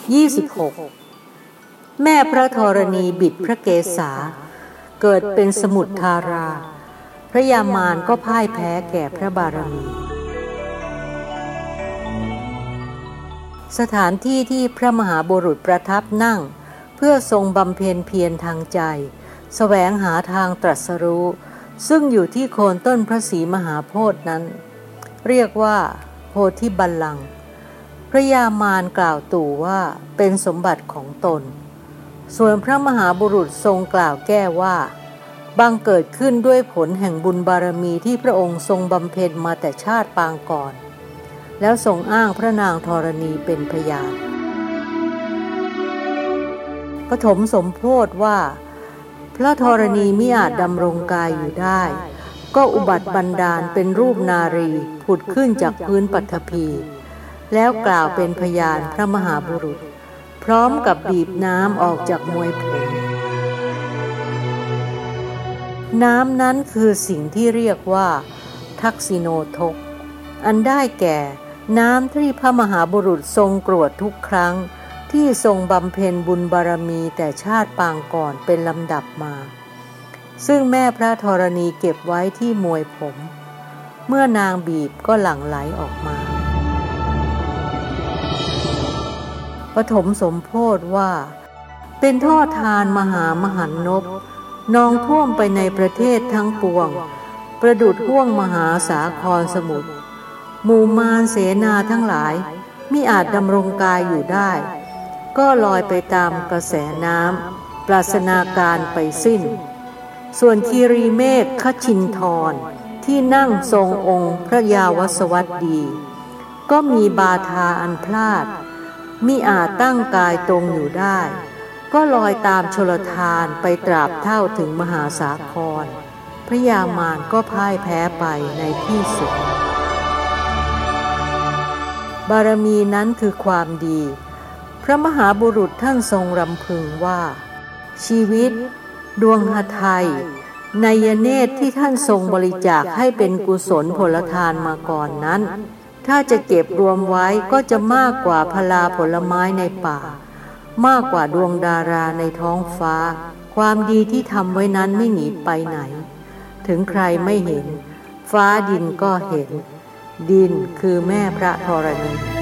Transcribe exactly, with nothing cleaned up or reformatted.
ยี่สิบหกแม่พระธรณีบิดพระเกศาเกิดเป็นสมุทธาราพระยามารก็พ่ายแพ้แก่พระบารมีสถานที่ที่พระมหาบุรุษประทับนั่งเพื่อทรงบำเพ็ญเพียรทางใจแสวงหาทางตรัสรู้ซึ่งอยู่ที่โคนต้นพระศรีมหาโพธิ์นั้นเรียกว่าโพธิบัลลังก์พระยามารกล่าวตู่ว่าเป็นสมบัติของตนส่วนพระมหาบุรุษทรงกล่าวแก้ว่าบังเกิดขึ้นด้วยผลแห่งบุญบารมีที่พระองค์ทรงบำเพ็ญมาแต่ชาติปางก่อนแล้วทรงอ้างพระนางธรณีเป็นพยานปฐมสมโภชว่าพระธรณีมิอาจดำรงกายอยู่ได้ก็อุบัติบันดาลเป็นรูปนารีผุดขึ้นจากพื้นปฐพีแล้วกล่าวเป็นพยานพระมหาบุรุษพร้อมกับบีบน้ำออกจากมวยผมน้ำนั้นคือสิ่งที่เรียกว่าทักษิโนทกอันได้แก่น้ำที่พระมหาบุรุษทรงกรวดทุกครั้งที่ทรงบำเพ็ญบุญบารมีแต่ชาติปางก่อนเป็นลำดับมาซึ่งแม่พระธรณีเก็บไว้ที่มวยผมเมื่อนางบีบก็หลั่งไหลออกมาปฐมสมโภชว่าเป็นทอดทานมหามหันนพนองท่วมไปในประเทศทั้งปวงประดุจห้วงมหาสาครสมุทรหมู่มารเสนาทั้งหลายมิอาจดำรงกายอยู่ได้ก็ลอยไปตามกระแสน้ำปราศนาการไปสิ้นส่วนคีรีเมฆคชินทรที่นั่งทรงองค์พระยาวสวัสดีก็มีบาทาอันพลาดมิอาจตั้งกายตรงอยู่ได้ก็ลอยตามชลทานไปตราบเท่าถึงมหาสาครพระยามารก็พ่ายแพ้ไปในที่สุดบารมีนั้นคือความดีพระมหาบุรุษท่านทรงรำพึงว่าชีวิตดวงหทัยนัยเนตรที่ท่านทรงบริจาคให้เป็นกุศลผลทานมาก่อนนั้นถ้าจะเก็บรวมไว้ก็จะมากกว่าพลาผลไม้ในป่ามากกว่าดวงดาราในท้องฟ้าความดีที่ทำไว้นั้นไม่หนีไปไหนถึงใครไม่เห็นฟ้าดินก็เห็นดินคือแม่พระธรณี